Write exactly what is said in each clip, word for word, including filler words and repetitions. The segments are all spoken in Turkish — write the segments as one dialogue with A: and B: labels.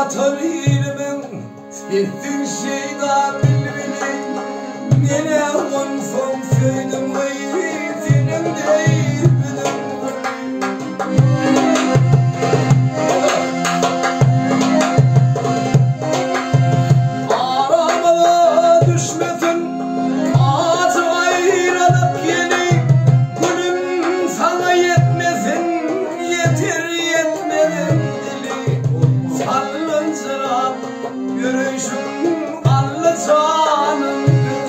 A: batır ilmin Ettin şeyda bilbilin Nene konson söyledim vay senin değil bilim Aramada düşmesin ağacı ayrılıp yeni Gülüm sana yetmesin yeter yetmedin dili Sallıncırap yürüyüşün allı canım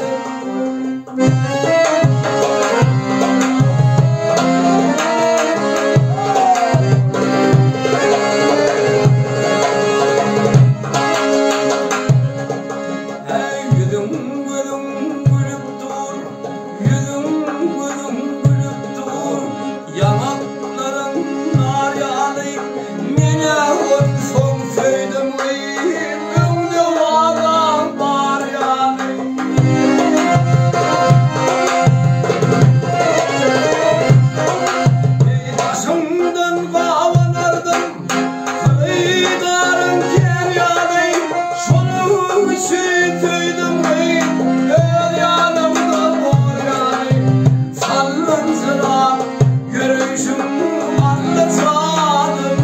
A: Hey yüzüm gülüm gülüp dur Yüzüm gülüm gülüp dur Yanakların nar yanı Mine on son söyledim Ümdü adam var yani Başımdan kavunurdum Kıyıdarın keryanı Şunun için tüydüm Öl yanımda var yani Sallıncılar yürüyüşüm anlatalım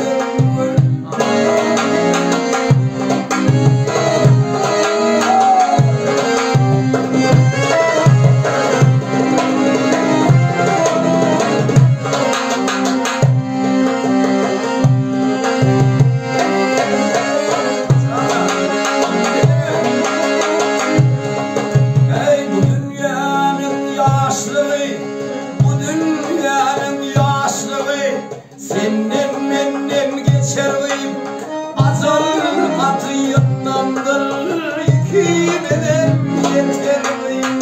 A: Hey bu dünyanın yaşlığı Bu dünyanın yaşlığı Senden mennem geçerliyim Azal atıyındandır İki beden yeterliyim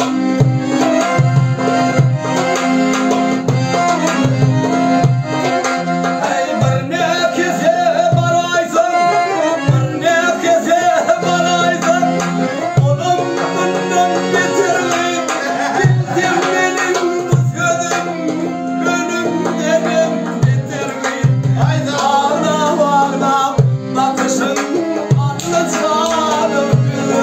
A: Hey bir nefese baraysan Bir nefese baraysan Oğlum bundan beterliyim Bildim benim bu sözüm Önümdenim beterliyim Ağla ağla bakışın anlatalım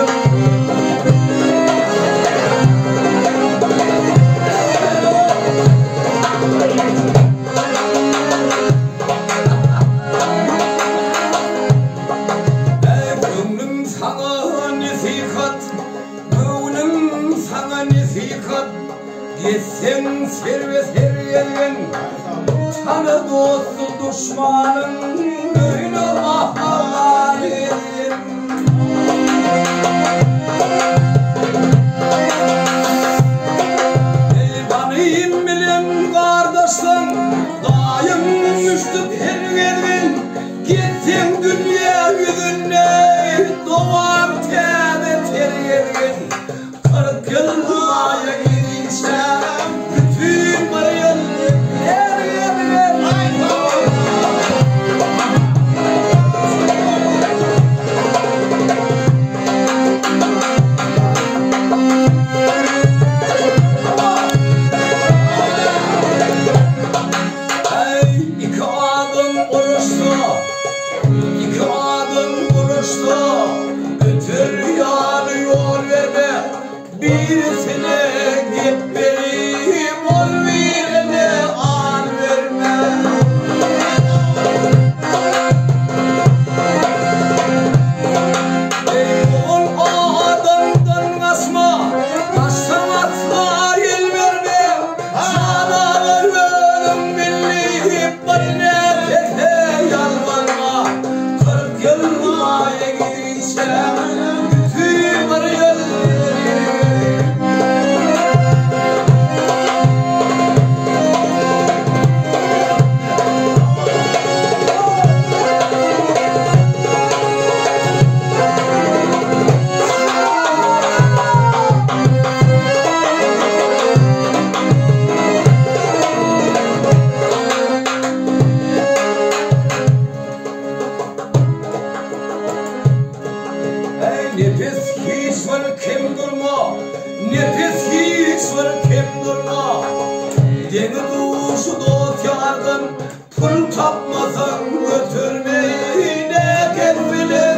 A: Gönlüm sana nesihat Gönlüm sana nesihat Geçsen serve seryen Tanı dostu düşmanın Öyle ahlar edin Eyvanıyım bilen kardeşler Dayım müştük her geldin Gittin dünya yüzüne Doğar tebe ter geldin Kırk yıllığa gidince Bütün var yıllık her geldin Hey iki adım oruçlu İki adım oruçlu Götür yanı yol verme Birisine git vereyim Ol birine an verme Ey ol adamdan kaçma Kaçsan atma el verme Sana ölüm billi Bir nefese yalvarma Kırk yıllığa gidince Bütün var yılları Nefes hiç var kim durma Nefes hiç var kim durma Deni duşu dost yardım Pul tapmasan götürmeyi ne kendine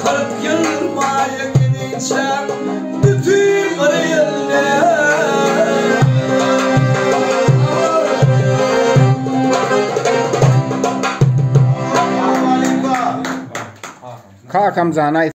A: kırk yıl maya gidince bütün kırıyırlar.
B: Kakam zanay